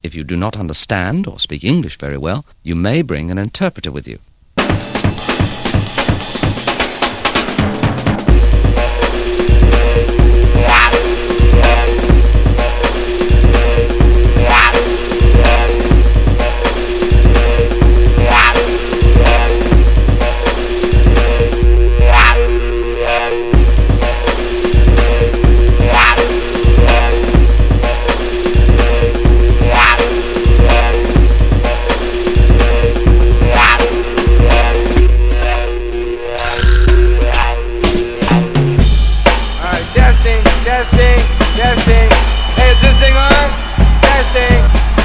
If you do not understand or speak English very well, you may bring an interpreter with you. Testing. Hey, is this thing on? Testing.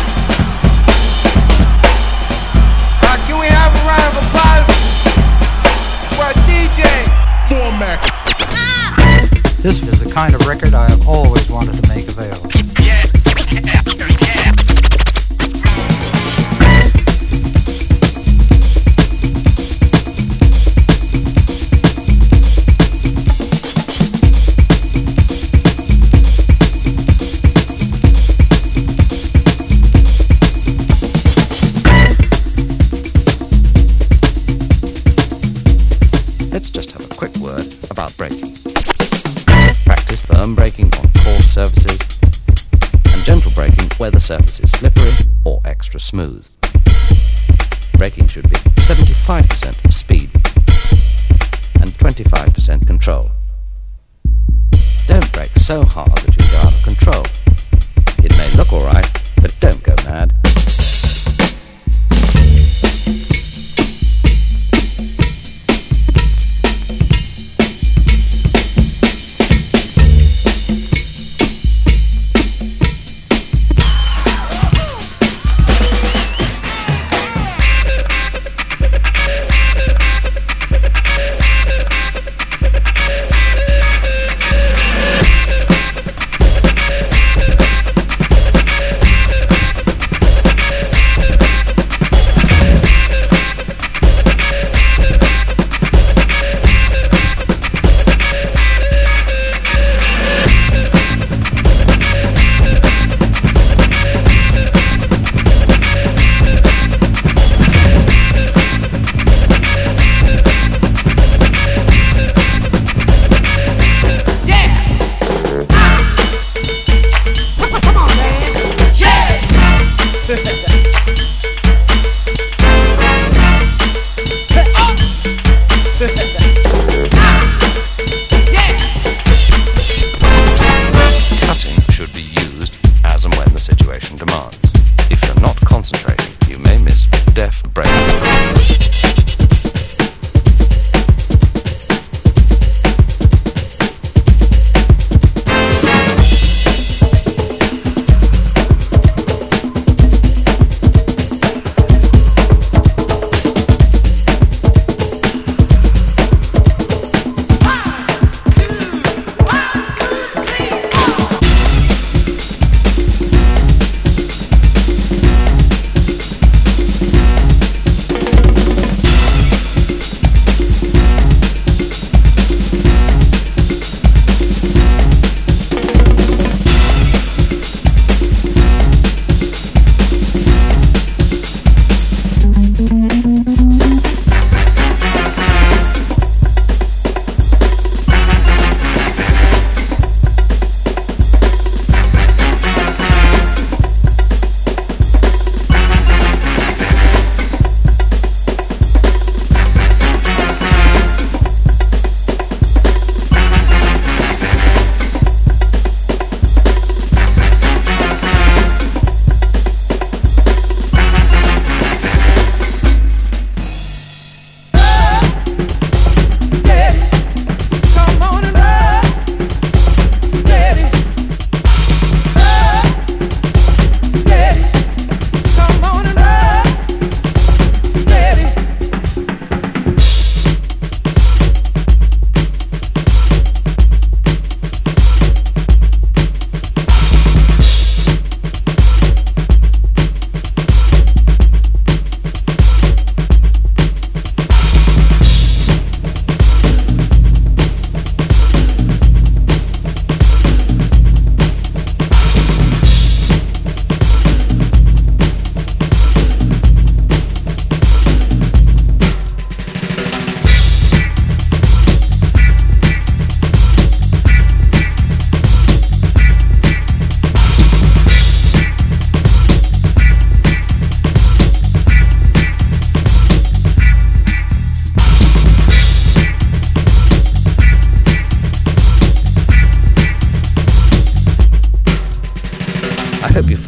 Can we have a round of applause for DJ? Format. This is the kind of record I have always wanted to make available. Firm braking on coarse surfaces, and gentle braking where the surface is slippery or extra smooth. Braking should be 75% of speed and 25% control. Don't brake so hard that you go out of control. It may look alright, but don't go mad.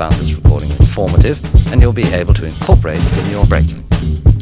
found this recording informative, and you'll be able to incorporate it in your braking.